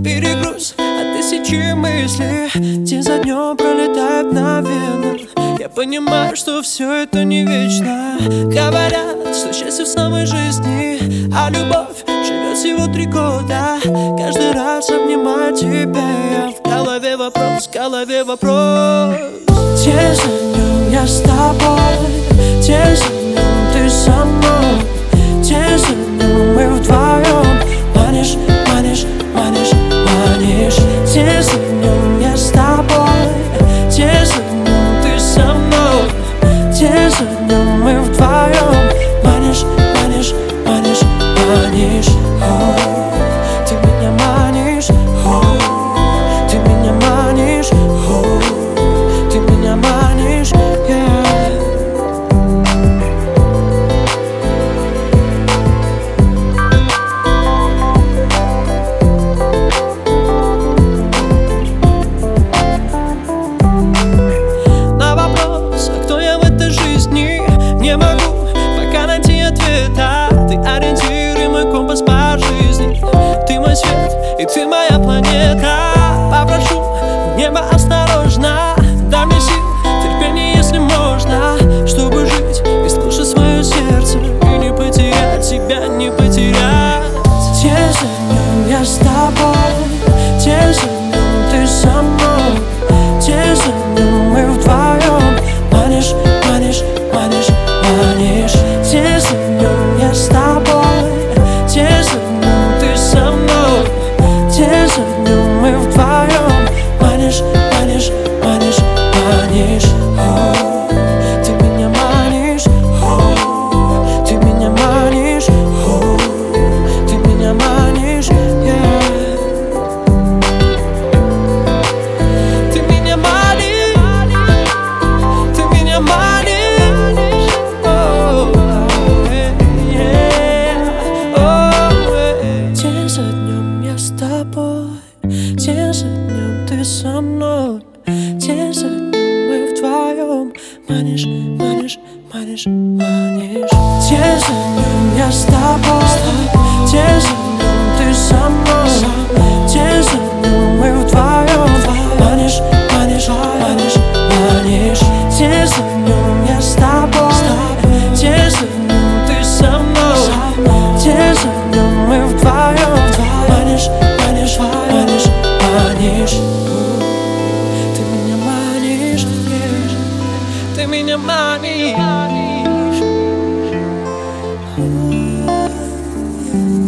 перегруз от тысячи мыслей. День за днем пролетает мгновенно. Я понимаю, что все это не вечно. Говорят, что счастье в самой жизни, а любовь живет всего 3 года. Каждый раз обнимаю тебя, я в голове вопрос, в голове вопрос. День за днем я с тобой, день за днем ты со мной, день за днем мы вдвоем. Манишь, манишь, манишь, манишь. День за днем я с тобой, день за днем ты со мной, день за днем мы вдвоем. Манишь, манишь, манишь, манишь. Ты меня манишь, ты меня манишь, ты меня манишь, На вопрос, а кто я в этой жизни, не могу пока найти ответа. Ты ориентир и мой компас по жизни. Ты мой свет и ты моя планета. Попрошу небо осторожно, дай мне сил, терпение, если можно, чтобы жить и слушать свое сердце и не потерять тебя, не потерять. День за днем я с тобой, день за днем ты со мной, день за днем мы вдвоем. Манишь, манишь, манишь, манишь. День за днем я с тобой, день за днем ты со мной, день за днем мы вдвоем. Манишь, манишь, манишь, манишь. Ты меня манишь, ты меня манишь, ты меня манишь, Ты меня манишь, ты меня манишь, День за днем я с тобой, день за днем ты со мной, день за днем мы вдвоем. Манишь, манишь, манишь, манишь. День за днем я с тобой, день за днем ты со мной, день за днем мы вдвоем. Манишь, манишь, манишь, манишь. День за днем я с тобой, день за днем ты со мной, день за днем мы вдвоем. Манишь, манишь, манишь, манишь. Ты меня манишь, ты меня манишь.